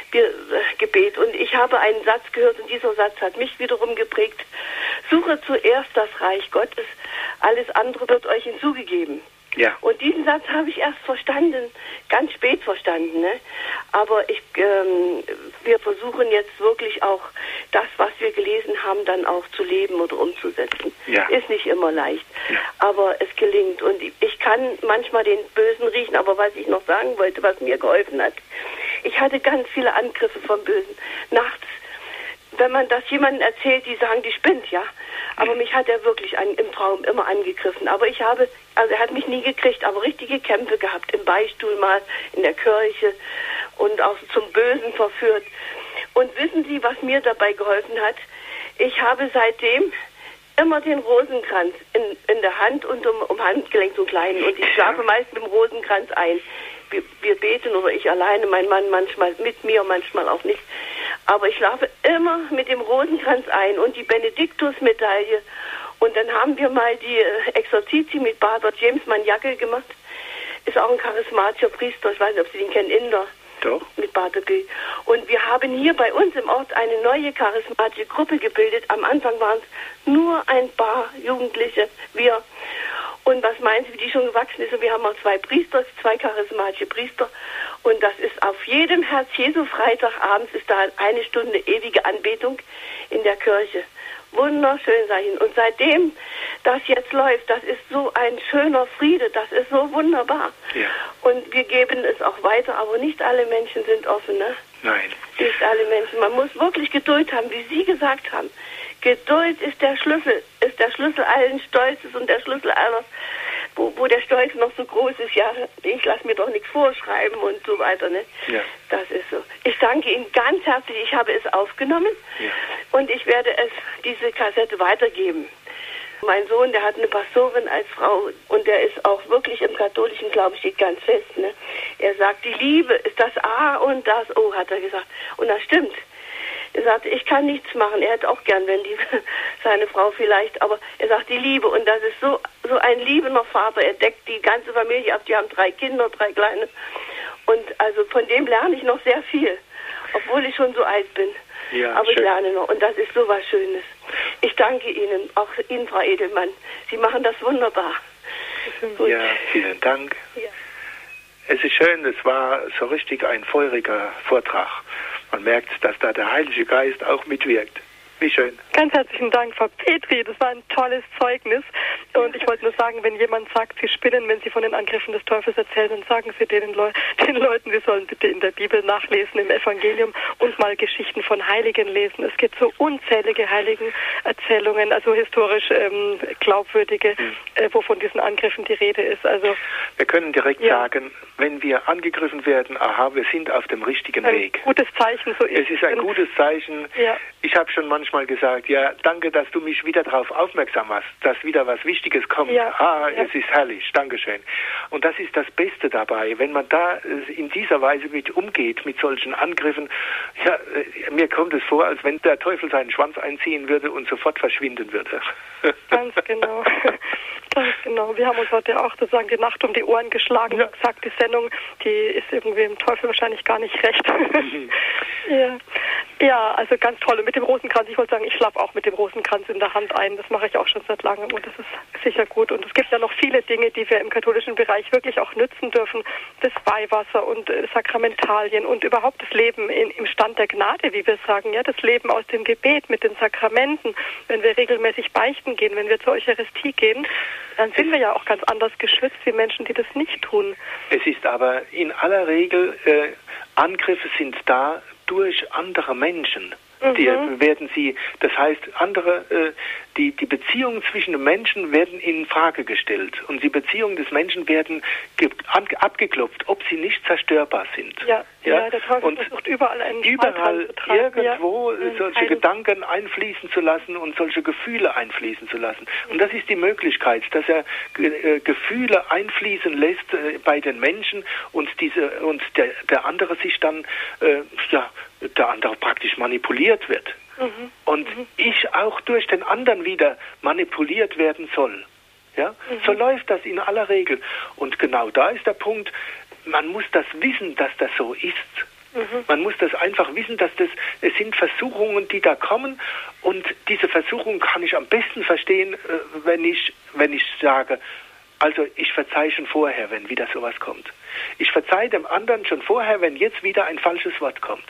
Speaker 3: Gebet. Und ich habe einen Satz gehört und dieser Satz hat mich wiederum geprägt. Suche zuerst das Reich Gottes, alles andere wird euch hinzugegeben.
Speaker 2: Ja.
Speaker 3: Und diesen Satz habe ich erst verstanden, ganz spät verstanden, ne? Aber ich, ähm, wir versuchen jetzt wirklich auch das, was wir gelesen haben, dann auch zu leben oder umzusetzen.
Speaker 2: Ja.
Speaker 3: Ist nicht immer leicht,
Speaker 2: ja.
Speaker 3: aber es gelingt. Und ich kann manchmal den Bösen riechen, aber was ich noch sagen wollte, was mir geholfen hat, ich hatte ganz viele Angriffe vom Bösen. Nachts, wenn man das jemandem erzählt, die sagen, die spinnt, ja. Aber mich hat er wirklich an, im Traum immer angegriffen. Aber ich habe, also er hat mich nie gekriegt, aber richtige Kämpfe gehabt, im Beistuhl mal, in der Kirche und auch zum Bösen verführt. Und wissen Sie, was mir dabei geholfen hat? Ich habe seitdem immer den Rosenkranz in, in der Hand und um, um Handgelenk, so einen kleinen. Und ich schlafe meist mit dem Rosenkranz ein. Wir, wir beten oder ich alleine, mein Mann manchmal mit mir, manchmal auch nicht. Aber ich schlafe immer mit dem Rosenkranz ein und die Benediktusmedaille. Und dann haben wir mal die Exerzitien mit Pater James Maniakel gemacht. Ist auch ein charismatischer Priester, ich weiß nicht, ob Sie den kennen, Inder.
Speaker 2: Doch.
Speaker 3: Mit Pater B. Und wir haben hier bei uns im Ort eine neue charismatische Gruppe gebildet. Am Anfang waren es nur ein paar Jugendliche, wir. Und was meinen Sie, wie die schon gewachsen ist? Und wir haben auch zwei Priester, zwei charismatische Priester. Und das ist auf jedem Herz Jesu Freitagabends ist da eine Stunde ewige Anbetung in der Kirche. Wunderschön sei Ihnen. Und seitdem das jetzt läuft, das ist so ein schöner Friede, das ist so wunderbar.
Speaker 2: Ja.
Speaker 3: Und wir geben es auch weiter, aber nicht alle Menschen sind offen, ne?
Speaker 2: Nein.
Speaker 3: Nicht alle Menschen. Man muss wirklich Geduld haben, wie Sie gesagt haben. Geduld ist der Schlüssel, ist der Schlüssel allen Stolzes und der Schlüssel aller, wo, wo der Stolz noch so groß ist, ja, ich lasse mir doch nichts vorschreiben und so weiter, ne?
Speaker 2: Ja.
Speaker 3: Das ist so. Ich danke Ihnen ganz herzlich, ich habe es aufgenommen
Speaker 2: ja.
Speaker 3: und ich werde es, diese Kassette weitergeben. Mein Sohn, der hat eine Pastorin als Frau und der ist auch wirklich im katholischen Glauben, steht ganz fest, ne? Er sagt, die Liebe ist das A und das O, hat er gesagt. Und das stimmt. Er sagte, ich kann nichts machen. Er hätte auch gern, wenn die, seine Frau vielleicht, aber er sagt, die Liebe. Und das ist so, so ein liebender Vater. Er deckt die ganze Familie ab. Die haben drei Kinder, drei kleine. Und also von dem lerne ich noch sehr viel, obwohl ich schon so alt bin.
Speaker 2: Ja,
Speaker 3: aber
Speaker 2: schön.
Speaker 3: ich lerne noch. Und das ist so was Schönes. Ich danke Ihnen, auch Ihnen, Frau Edelmann. Sie machen das wunderbar.
Speaker 2: Gut. Ja, vielen Dank.
Speaker 3: Ja.
Speaker 2: Es ist schön, es war so richtig ein feuriger Vortrag. Man merkt, dass da der Heilige Geist auch mitwirkt. Wie schön.
Speaker 1: Ganz herzlichen Dank, Frau Petri. Das war ein tolles Zeugnis. Und ich wollte nur sagen, wenn jemand sagt, Sie spinnen, wenn Sie von den Angriffen des Teufels erzählen, dann sagen Sie den, Leu den Leuten, sie sollen bitte in der Bibel nachlesen, im Evangelium und mal Geschichten von Heiligen lesen. Es gibt so unzählige Heiligenerzählungen, also historisch ähm, glaubwürdige, hm. äh, wo von diesen Angriffen die Rede ist. Also
Speaker 2: wir können direkt
Speaker 1: ja.
Speaker 2: sagen, wenn wir angegriffen werden, aha, wir sind auf dem richtigen
Speaker 1: ein
Speaker 2: Weg.
Speaker 1: Gutes Zeichen, so ist
Speaker 2: es. ist ein gutes Zeichen.
Speaker 1: Ja.
Speaker 2: Ich habe schon manchmal manchmal gesagt, ja, danke, dass du mich wieder darauf aufmerksam hast, dass wieder was Wichtiges kommt.
Speaker 1: Ja,
Speaker 2: ah,
Speaker 1: ja.
Speaker 2: es ist herrlich, Dankeschön. Und das ist das Beste dabei, wenn man da in dieser Weise mit umgeht, mit solchen Angriffen. Ja, mir kommt es vor, als wenn der Teufel seinen Schwanz einziehen würde und sofort verschwinden würde.
Speaker 1: Ganz genau. Ganz genau. Wir haben uns heute auch sozusagen die Nacht um die Ohren geschlagen
Speaker 2: Ja.
Speaker 1: und gesagt, die Sendung, die ist irgendwie im Teufel wahrscheinlich gar nicht recht.
Speaker 2: Mhm.
Speaker 1: ja. ja, also ganz toll. Und mit dem Rosenkranz, ich wollte sagen, ich schlafe auch mit dem Rosenkranz in der Hand ein. Das mache ich auch schon seit langem und das ist sicher gut. Und es gibt ja noch viele Dinge, die wir im katholischen Bereich wirklich auch nützen dürfen. Das Weihwasser und äh, Sakramentalien und überhaupt das Leben in, im Stand der Gnade, wie wir sagen. Ja, das Leben aus dem Gebet mit den Sakramenten. Wenn wir regelmäßig beichten gehen, wenn wir zur Eucharistie gehen, dann sind wir ja auch ganz anders geschützt wie Menschen, die das nicht tun.
Speaker 2: Es ist aber in aller Regel, äh, Angriffe sind da durch andere Menschen.
Speaker 1: Mhm.
Speaker 2: Die werden sie, das heißt, andere, äh, die, die Beziehungen zwischen den Menschen werden in Frage gestellt und die Beziehungen des Menschen werden ge- an, abgeklopft, ob sie nicht zerstörbar sind.
Speaker 1: Ja, ja,
Speaker 2: ja?
Speaker 1: der Teufel
Speaker 2: und
Speaker 1: versucht überall einen
Speaker 2: überall
Speaker 1: zu treiben.
Speaker 2: irgendwo
Speaker 1: ja.
Speaker 2: solche
Speaker 1: Ein-
Speaker 2: Gedanken einfließen zu lassen und solche Gefühle einfließen zu lassen. Und das ist die Möglichkeit, dass er ge- äh, Gefühle einfließen lässt äh, bei den Menschen und diese und der, der andere sich dann äh, ja der andere praktisch manipuliert wird.
Speaker 1: Mhm.
Speaker 2: Und
Speaker 1: mhm.
Speaker 2: ich auch durch den anderen wieder manipuliert werden soll. Ja?
Speaker 1: Mhm.
Speaker 2: So läuft das in aller Regel. Und genau da ist der Punkt, man muss das wissen, dass das so ist.
Speaker 1: Mhm.
Speaker 2: Man muss das einfach wissen, dass das, es sind Versuchungen, die da kommen und diese Versuchung kann ich am besten verstehen, wenn ich, wenn ich sage, also ich verzeihe schon vorher, wenn wieder sowas kommt. Ich verzeihe dem anderen schon vorher, wenn jetzt wieder ein falsches Wort kommt.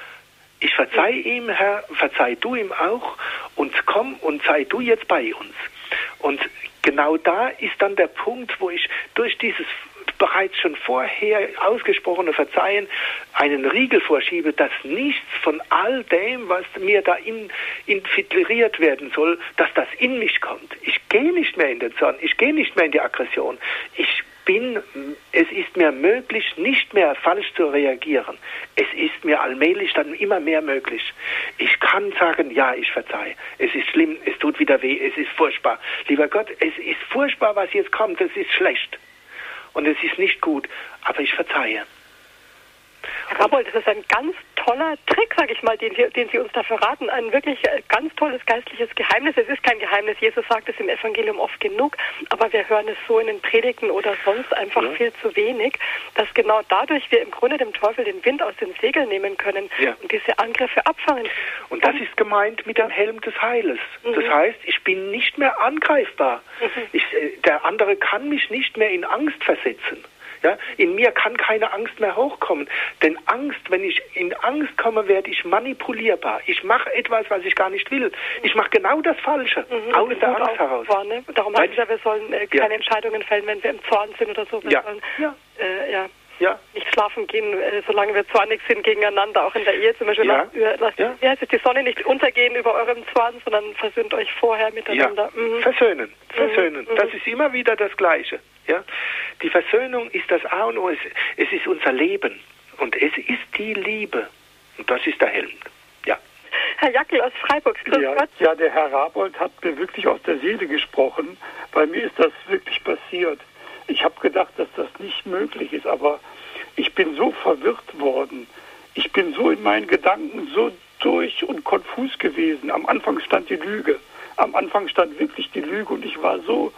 Speaker 2: Ich verzeih ihm, Herr, verzeih du ihm auch und komm und sei du jetzt bei uns. Und genau da ist dann der Punkt, wo ich durch dieses bereits schon vorher ausgesprochene Verzeihen einen Riegel vorschiebe, dass nichts von all dem, was mir da in, infiltriert werden soll, dass das in mich kommt. Ich gehe nicht mehr in den Zorn, ich gehe nicht mehr in die Aggression. Ich bin, es ist mir möglich, nicht mehr falsch zu reagieren. Es ist mir allmählich dann immer mehr möglich. Ich kann sagen, ja, ich verzeihe. Es ist schlimm, es tut wieder weh, es ist furchtbar. Lieber Gott, es ist furchtbar, was jetzt kommt, es ist schlecht. Und es ist nicht gut, aber ich verzeihe.
Speaker 1: Herr Rabold, das ist ein ganz toller Trick, sage ich mal, den Sie, den Sie uns da verraten. Ein wirklich ganz tolles geistliches Geheimnis. Es ist kein Geheimnis, Jesus sagt es im Evangelium oft genug, aber wir hören es so in den Predigten oder sonst einfach ja. viel zu wenig, dass genau dadurch wir im Grunde dem Teufel den Wind aus den Segeln nehmen können ja. und diese Angriffe abfangen.
Speaker 2: Und das ist gemeint mit dem Helm des Heiles. Mhm. Das heißt, ich bin nicht mehr angreifbar. Mhm. Ich, der andere kann mich nicht mehr in Angst versetzen. Ja, in mir kann keine Angst mehr hochkommen. Denn Angst, wenn ich in Angst komme, werde ich manipulierbar. Ich mache etwas, was ich gar nicht will. Ich mache genau das Falsche, mhm, aus der Angst heraus.
Speaker 1: War, ne? Darum heißt es ja, wir sollen äh, keine ja. Entscheidungen fällen, wenn wir im Zorn sind oder so. Wir
Speaker 2: ja.
Speaker 1: sollen
Speaker 2: ja.
Speaker 1: Äh, ja.
Speaker 2: Ja.
Speaker 1: nicht schlafen gehen, äh, solange wir zornig sind gegeneinander, auch in der Ehe zum Beispiel.
Speaker 2: Ja.
Speaker 1: Lasst, lasst
Speaker 2: ja.
Speaker 1: wie heißt es, die Sonne nicht untergehen über eurem Zorn, sondern versöhnt euch vorher miteinander.
Speaker 2: Ja.
Speaker 1: Mhm.
Speaker 2: Versöhnen, versöhnen.
Speaker 1: Mhm.
Speaker 2: Das ist immer wieder das Gleiche. Ja? Die Versöhnung ist das A und O. Es, es ist unser Leben. Und es ist die Liebe. Und das ist der Helm. Ja.
Speaker 1: Herr Jackel aus Freiburg, grüß
Speaker 4: ja,
Speaker 1: Gott.
Speaker 4: ja, der Herr Rabold hat mir wirklich aus der Seele gesprochen. Bei mir ist das wirklich passiert. Ich habe gedacht, dass das nicht möglich ist, aber ich bin so verwirrt worden. Ich bin so in meinen Gedanken so durch und konfus gewesen. Am Anfang stand die Lüge. Am Anfang stand wirklich die Lüge und ich war so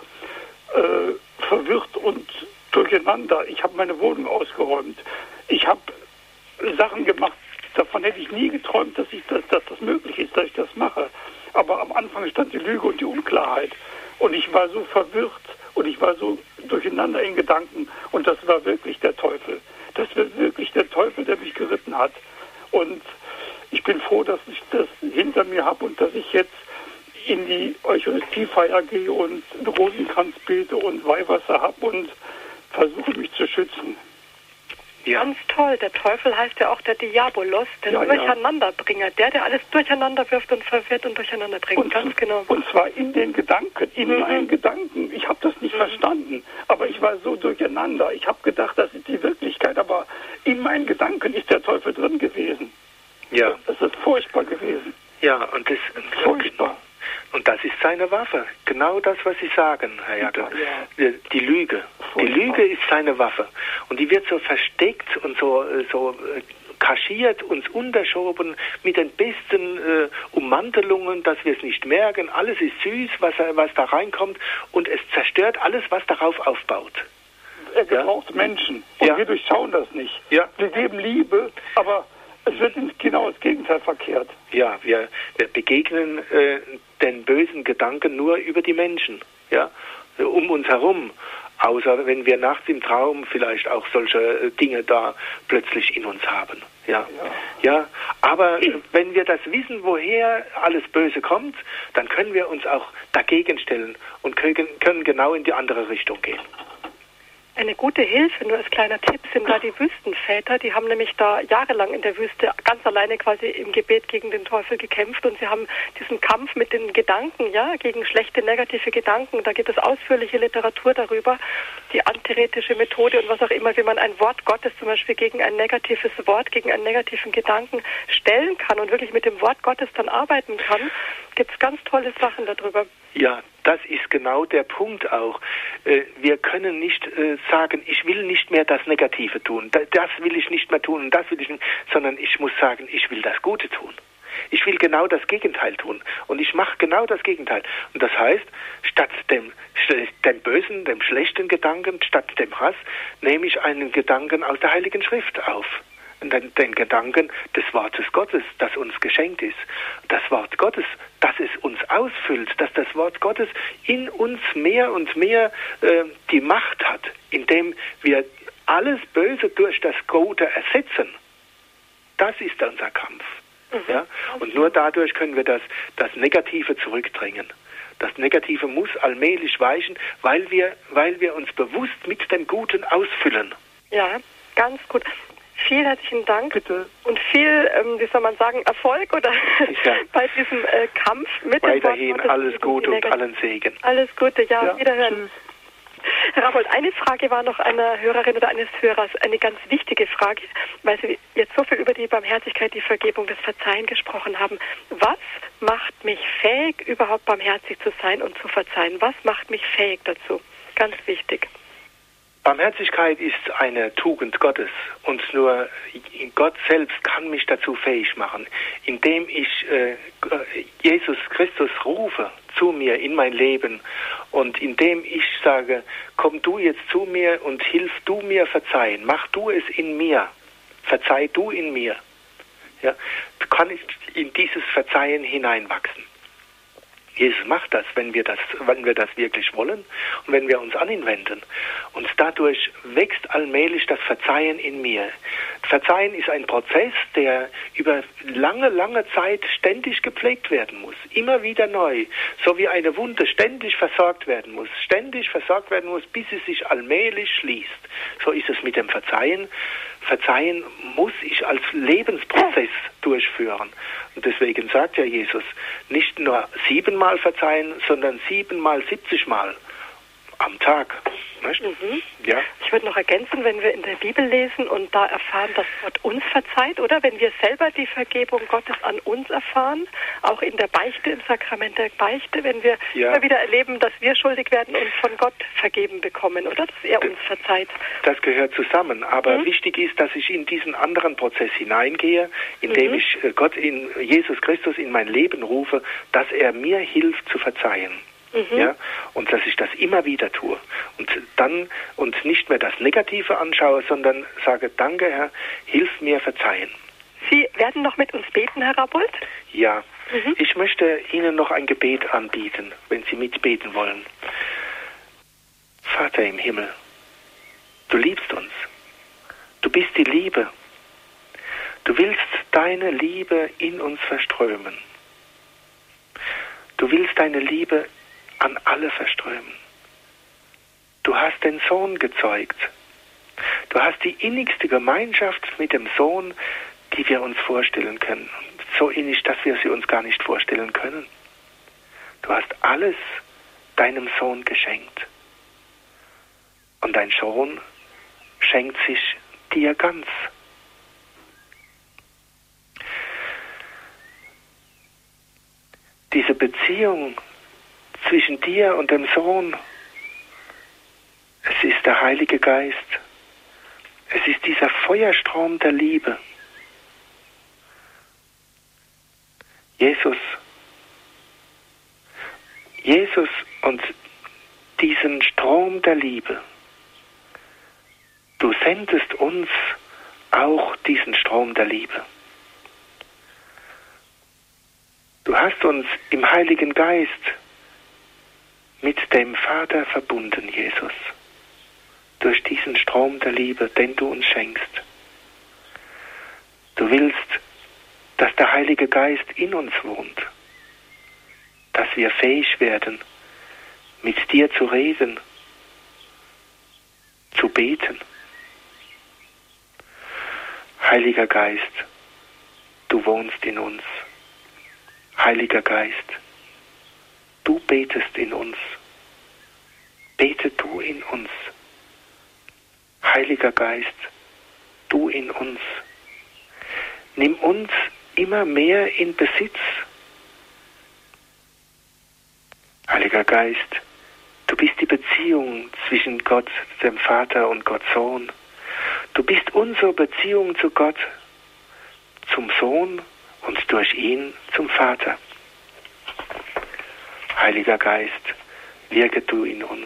Speaker 4: äh, verwirrt und durcheinander. Ich habe meine Wohnung ausgeräumt. Ich habe Sachen gemacht, davon hätte ich nie geträumt, dass, ich das, dass das möglich ist, dass ich das mache. Aber am Anfang stand die Lüge und die Unklarheit. Und ich war so verwirrt und ich war so durcheinander in Gedanken. Und das war wirklich der Teufel. Das war wirklich der Teufel, der mich geritten hat. Und ich bin froh, dass ich das hinter mir habe und dass ich jetzt in die Eucharistiefeier gehe und einen Rosenkranz bete und Weihwasser habe und versuche mich zu schützen.
Speaker 1: Ja. Ganz toll. Der Teufel heißt ja auch der Diabolos, der ja, Durcheinanderbringer. Der, der alles durcheinander wirft und verwirrt und durcheinander bringt.
Speaker 4: Und,
Speaker 1: Ganz genau.
Speaker 4: Und zwar in den Gedanken, in mhm. meinen Gedanken. Ich habe das nicht mhm. verstanden, aber ich war so durcheinander. Ich habe gedacht, das ist die Wirklichkeit, aber in meinen Gedanken ist der Teufel drin gewesen.
Speaker 2: Ja.
Speaker 4: Das ist furchtbar gewesen.
Speaker 2: Ja, und Das, furchtbar. Und das ist seine Waffe. Genau das, was Sie sagen, Herr Jagel. Ja. Die Lüge. Furchtbar. Die Lüge ist seine Waffe. Und die wird so versteckt und so, so kaschiert, uns unterschoben mit den besten äh, Ummantelungen, dass wir es nicht merken. Alles ist süß, was, was da reinkommt. Und es zerstört alles, was darauf aufbaut.
Speaker 4: Er gebraucht ja. Menschen. Und ja. wir durchschauen das nicht. Ja. Wir geben Liebe, aber es wird genau das Gegenteil verkehrt.
Speaker 2: Ja, wir, wir begegnen äh, den bösen Gedanken nur über die Menschen, ja, um uns herum. Außer wenn wir nachts im Traum vielleicht auch solche äh, Dinge da plötzlich in uns haben. Ja. ja, ja. Aber wenn wir das wissen, woher alles Böse kommt, dann können wir uns auch dagegen stellen und können, können genau in die andere Richtung gehen.
Speaker 1: Eine gute Hilfe, nur als kleiner Tipp, sind da die Wüstenväter. Die haben nämlich da jahrelang in der Wüste ganz alleine quasi im Gebet gegen den Teufel gekämpft und sie haben diesen Kampf mit den Gedanken, ja, gegen schlechte, negative Gedanken. Da gibt es ausführliche Literatur darüber, die antiretische Methode und was auch immer, wie man ein Wort Gottes zum Beispiel gegen ein negatives Wort, gegen einen negativen Gedanken stellen kann und wirklich mit dem Wort Gottes dann arbeiten kann. Gibt es ganz tolle Sachen darüber.
Speaker 2: Ja, das ist genau der Punkt auch. Wir können nicht sagen, ich will nicht mehr das Negative tun, das will ich nicht mehr tun und das will ich nicht, sondern ich muss sagen, ich will das Gute tun. Ich will genau das Gegenteil tun und ich mache genau das Gegenteil. Und das heißt, statt dem, dem bösen, dem schlechten Gedanken, statt dem Hass, nehme ich einen Gedanken aus der Heiligen Schrift auf. Den, den Gedanken des Wortes Gottes, das uns geschenkt ist. Das Wort Gottes, das es uns ausfüllt, dass das Wort Gottes in uns mehr und mehr äh, die Macht hat, indem wir alles Böse durch das Gute ersetzen. Das ist unser Kampf. Mhm. Ja? Und nur dadurch können wir das, das Negative zurückdrängen. Das Negative muss allmählich weichen, weil wir, weil wir uns bewusst mit dem Guten ausfüllen.
Speaker 1: Ja, ganz gut. Vielen herzlichen Dank.
Speaker 2: Bitte.
Speaker 1: Und viel, ähm, wie soll man sagen, Erfolg oder ja. bei diesem äh, Kampf mit dem Wort
Speaker 2: Gottes. Alles Gute und allen Segen.
Speaker 1: Alles Gute, ja, ja. Wiederhören. Tschüss. Herr Rabold, eine Frage war noch einer Hörerin oder eines Hörers, eine ganz wichtige Frage, weil Sie jetzt so viel über die Barmherzigkeit, die Vergebung, das Verzeihen gesprochen haben. Was macht mich fähig, überhaupt barmherzig zu sein und zu verzeihen? Was macht mich fähig dazu? Ganz wichtig.
Speaker 2: Barmherzigkeit ist eine Tugend Gottes und nur Gott selbst kann mich dazu fähig machen, indem ich äh, Jesus Christus rufe zu mir in mein Leben und indem ich sage, komm du jetzt zu mir und hilf du mir verzeihen, mach du es in mir, verzeih du in mir, ja, kann ich in dieses Verzeihen hineinwachsen. Jesus macht das, wenn wir das, wenn wir das wirklich wollen und wenn wir uns an ihn wenden. Und dadurch wächst allmählich das Verzeihen in mir. Verzeihen ist ein Prozess, der über lange, lange Zeit ständig gepflegt werden muss. Immer wieder neu. So wie eine Wunde ständig versorgt werden muss. Ständig versorgt werden muss, bis sie sich allmählich schließt. So ist es mit dem Verzeihen. Verzeihen muss ich als Lebensprozess durchführen. Und deswegen sagt ja Jesus, nicht nur siebenmal verzeihen, sondern siebenmal siebzigmal am Tag.
Speaker 1: Mhm. Ja. Ich würde noch ergänzen, wenn wir in der Bibel lesen und da erfahren, dass Gott uns verzeiht, oder? Wenn wir selber die Vergebung Gottes an uns erfahren, auch in der Beichte, im Sakrament der Beichte, wenn wir ja. immer wieder erleben, dass wir schuldig werden und von Gott vergeben bekommen, oder? Dass er uns verzeiht.
Speaker 2: Das gehört zusammen, aber mhm. wichtig ist, dass ich in diesen anderen Prozess hineingehe, indem mhm. ich Gott, in Jesus Christus in mein Leben rufe, dass er mir hilft zu verzeihen. Mhm. Ja, und dass ich das immer wieder tue und dann und nicht mehr das Negative anschaue, sondern sage, danke Herr, hilf mir verzeihen.
Speaker 1: Sie werden noch mit uns beten, Herr Rabold?
Speaker 2: Ja, mhm. Ich möchte Ihnen noch ein Gebet anbieten, wenn Sie mitbeten wollen. Vater im Himmel, du liebst uns, du bist die Liebe, du willst deine Liebe in uns verströmen, du willst deine Liebe an alle verströmen. Du hast den Sohn gezeugt. Du hast die innigste Gemeinschaft mit dem Sohn, die wir uns vorstellen können. So innig, dass wir sie uns gar nicht vorstellen können. Du hast alles deinem Sohn geschenkt. Und dein Sohn schenkt sich dir ganz. Beziehung zwischen dir und dem Sohn. Es ist der Heilige Geist. Es ist dieser Feuerstrom der Liebe. Jesus. Jesus und diesen Strom der Liebe. Du sendest uns auch diesen Strom der Liebe. Du hast uns im Heiligen Geist mit dem Vater verbunden, Jesus, durch diesen Strom der Liebe, den du uns schenkst. Du willst, dass der Heilige Geist in uns wohnt, dass wir fähig werden, mit dir zu reden, zu beten. Heiliger Geist, du wohnst in uns. Heiliger Geist, du betest in uns. Bete du in uns. Heiliger Geist, du in uns. Nimm uns immer mehr in Besitz. Heiliger Geist, du bist die Beziehung zwischen Gott, dem Vater und Gott Sohn. Du bist unsere Beziehung zu Gott, zum Sohn und durch ihn zum Vater. Heiliger Geist, wirke du in uns.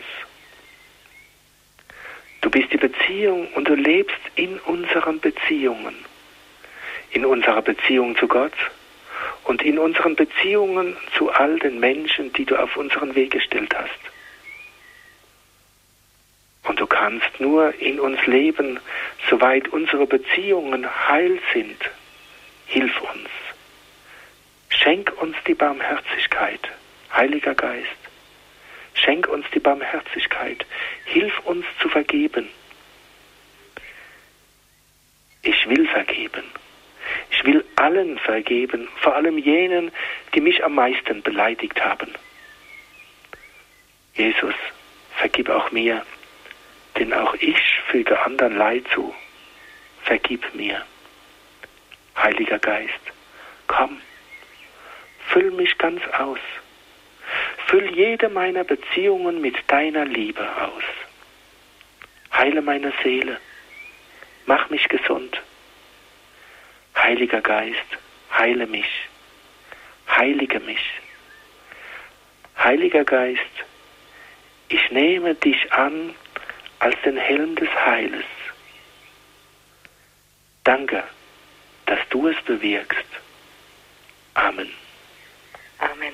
Speaker 2: Du bist die Beziehung und du lebst in unseren Beziehungen. In unserer Beziehung zu Gott und in unseren Beziehungen zu all den Menschen, die du auf unseren Weg gestellt hast. Und du kannst nur in uns leben, soweit unsere Beziehungen heil sind. Hilf uns. Schenk uns die Barmherzigkeit, Heiliger Geist. Schenk uns die Barmherzigkeit. Hilf uns zu vergeben. Ich will vergeben. Ich will allen vergeben, vor allem jenen, die mich am meisten beleidigt haben. Jesus, vergib auch mir, denn auch ich füge anderen Leid zu. Vergib mir. Heiliger Geist, komm, füll mich ganz aus. Füll jede meiner Beziehungen mit deiner Liebe aus. Heile meine Seele. Mach mich gesund. Heiliger Geist, heile mich. Heilige mich. Heiliger Geist, ich nehme dich an als den Helm des Heiles. Danke, dass du es bewirkst. Amen.
Speaker 1: Amen.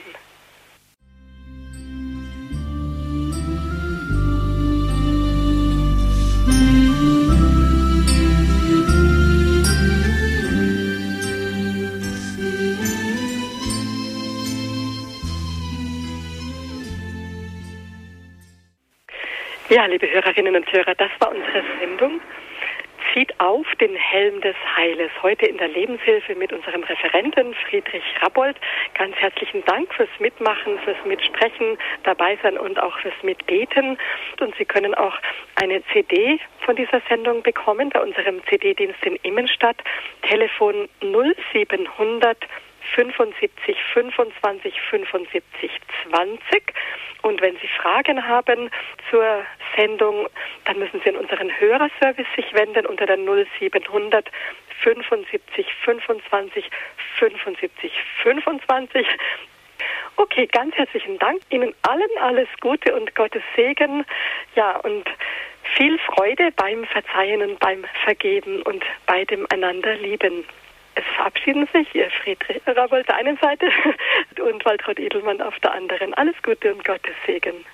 Speaker 1: Ja, liebe Hörerinnen und Hörer, das war unsere Sendung. Zieht auf den Helm des Heiles. Heute in der Lebenshilfe mit unserem Referenten Friedrich Rabbold. Ganz herzlichen Dank fürs Mitmachen, fürs Mitsprechen, dabei sein und auch fürs Mitbeten. Und Sie können auch eine C D von dieser Sendung bekommen bei unserem C D-Dienst in Immenstadt. Telefon null siebenhundert fünfundsiebzig fünfundzwanzig fünfundsiebzig zwanzig. Und wenn Sie Fragen haben zur Sendung, dann müssen Sie an unseren Hörerservice sich wenden unter der null siebenhundert fünfundsiebzig fünfundzwanzig fünfundsiebzig fünfundzwanzig. Okay, ganz herzlichen Dank. Ihnen allen alles Gute und Gottes Segen. Ja, und viel Freude beim Verzeihen und beim Vergeben und bei dem einander lieben. Es verabschieden sich Ihr Friedrich Rabbold auf der einen Seite und Waltraud Edelmann auf der anderen. Alles Gute und Gottes Segen.